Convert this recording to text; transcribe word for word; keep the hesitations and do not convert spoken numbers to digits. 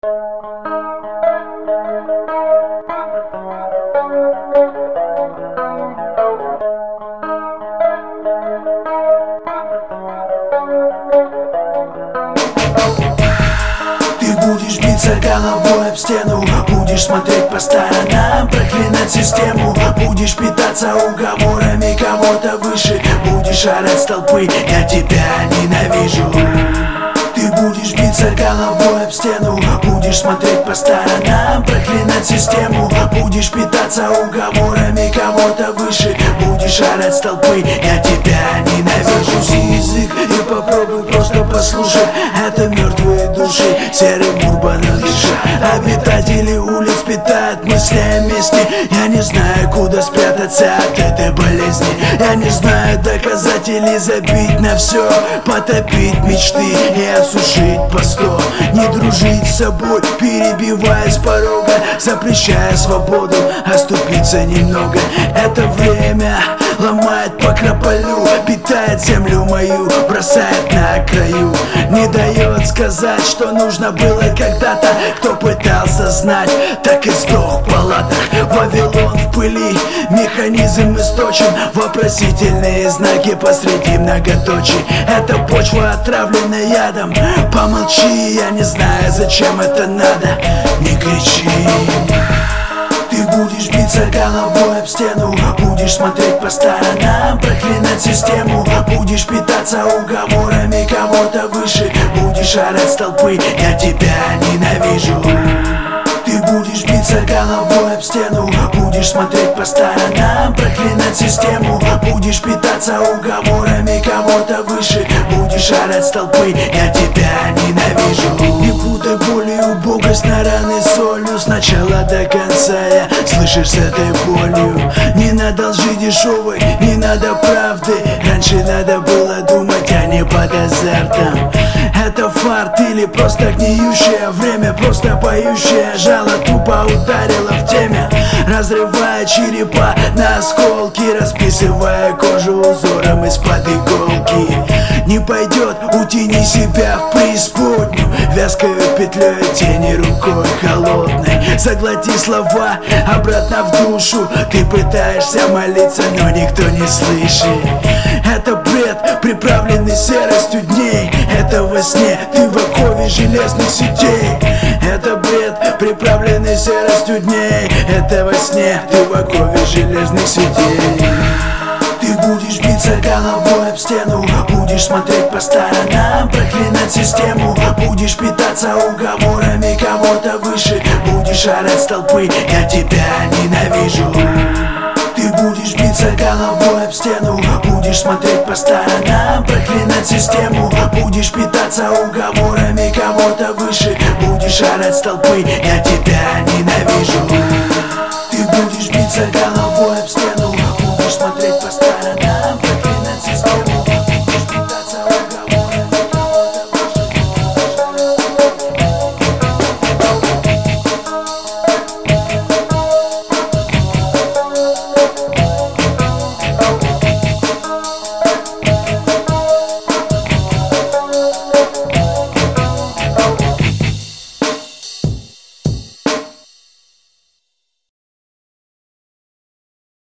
Ты будешь биться головой об стену, будешь смотреть по сторонам, проклинать систему, будешь питаться уговорами кого-то выше, будешь орать с толпы: я тебя ненавижу. Ты будешь биться головой об стену, будешь смотреть по сторонам, проклинать систему, будешь питаться уговорами кого-то выше, будешь орать с толпы: я тебя ненавижу. Язык и попробуй просто послушай, это мертвые души, серым урбаном дышат. Обитатели улиц питают мысли о мести. Я не знаю, куда спрятаться от этой болезни. Я не знаю, доказать или забить на все, потопить мечты и осушить по сто. Не дружить с собой, перебивая с порога, запрещая свободу, оступиться немного. Это время ломает по крополю, питает землю мою, бросает на краю, не дает сказать, что нужно было когда-то. Кто пытался знать, так и сдох в палатах. Вавилон в пыли, механизм источен, вопросительные знаки посреди многоточий. Это почва отравлена ядом. Помолчи, я не знаю, зачем это надо. Не кричи. Ты будешь биться головой об стену, будешь смотреть по сторонам, проклинать систему, будешь питаться уговорами кого-то выше, будешь орать с толпы: я тебя ненавижу. Ты будешь биться головой об стену, будешь смотреть по сторонам, проклинать систему, будешь питаться уговорами кого-то выше, будешь орать с толпы: я тебя ненавижу. Не путай боль и убогость на раны солью, сначала до конца я слышишь с этой болью. Не надо лжи дешевой, не надо правды, раньше надо было думать, а не под азартом. Это фарт или просто гниющее время, просто поющее жало тупо ударило в теме, разрывая черепа на осколки, расписывая кожу узором из-под иголки. Не пойдет, утяни себя в преисподнюю, вязкою петлей тени рукой холодной. Заглоти слова обратно в душу, ты пытаешься молиться, но никто не слышит. Это бред, приправленный серостью дней. Это во сне, ты в окове железных сетей. Это бред, приправленный серостью дней. Это во сне, ты в окове железных сетей. Ты будешь биться головой об стену, будешь смотреть по сторонам, проклинать систему, будешь питаться уговорами кого-то выше, будешь орать с толпы: я тебя ненавижу. Ты будешь биться головой об стену, будешь смотреть по сторонам, проклинать систему, будешь питаться уговорами кого-то выше, будешь орать с толпы: я тебя